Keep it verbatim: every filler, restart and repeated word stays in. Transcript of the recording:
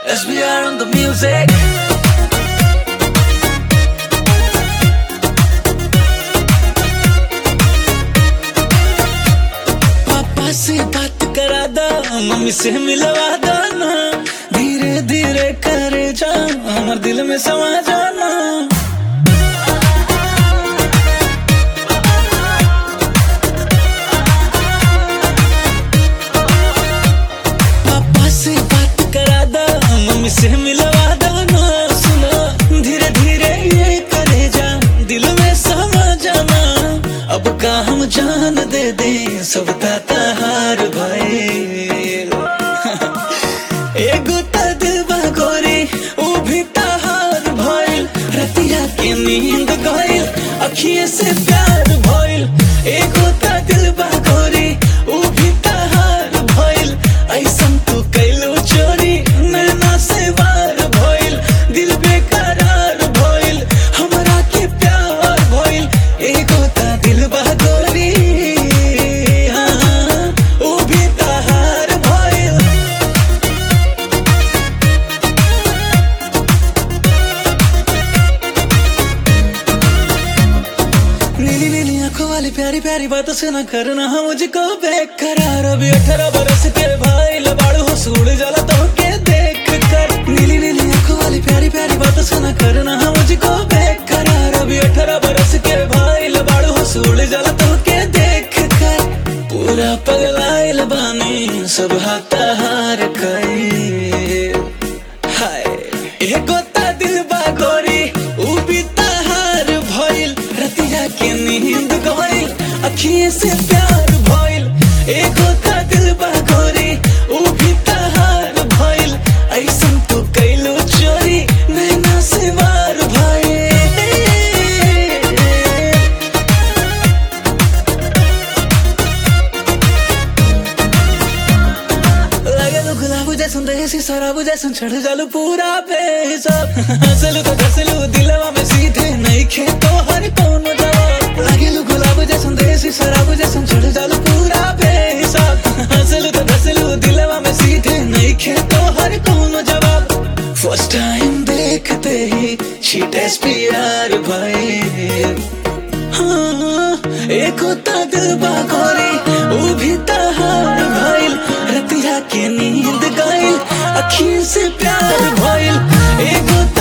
S B R on the music. पापा से बात करा दो, मम्मी से मिलवा दो ना, धीरे धीरे करे जा, हमारे दिल में समा जाना। पापा से बात करा दो, मम्मी से मिलवा दो ना, सुनो धीरे धीरे ये करे जा, दिल में समा जाना। अब का हम जान दे दे, सब ताता हार भाई। एगो ता दिल बा गोरी, ऊ भी ताहार भइल, रतिया के नींद गइल, अखिए से प्यार भइल। एगो ता दिल बा गोरी, ऊ भी ताहार भइल, ऐसन तू कैलो चोरी, नैना से वार भइल, दिल बेकरार भइल, हमरा के प्यार भइल। एगो ता दिल बा गोरी, हाँ, ऊ भी ताहार भइल। नीली नीली आंखों वाली प्यारी प्यारी बातों से न करना हम मुझको बेकरार। अभी अठारह बरस के भाई लबाड़ू हो, सूड़ जाला तो के देख कर। नीली नीली आंखों वाली प्यारी प्यारी बातों से न करना हम मुझको बेकरार। अभी अठारह बरस के भाई लबाड़ू हो, सूड़ जाला तो के देख कर। पूरा पगलाइल बानी, सब हाथा हार कई। हाय एगो ता दिल बा गोरी, ऊ भी ताहार भइल, रतिया के नींद गइल, अखिए से प्यार भइल। एगो ता दिल बा गोरी, ऊ भी ताहार भइल, ऐसन तू कैलो चोरी, नैना से वार भइल। लगे तो गुलाब जैसन, देसी शराब जैसन, चढ़ जालू पूरा बेहिसाब। हंसलू तो धसलू दिलवा में सीधे, नहीं खेतो हर कोनो जवाब। लगे गुलाब जैसन, देसी शराब जैसन, चढ़ जालू पूरा बेहिसाब। हंसलू तो धसलू दिलवा में सीधे, नहीं खेतो हर कोनो जवाब। फर्स्ट टाइम देखते ही छीट एस पी आर भाई। हाँ एक होता दिल बा गोरी, ऊ भी ताहार भइल, रतिया के नींद गइल, अखियों से प्यार भइल। एगो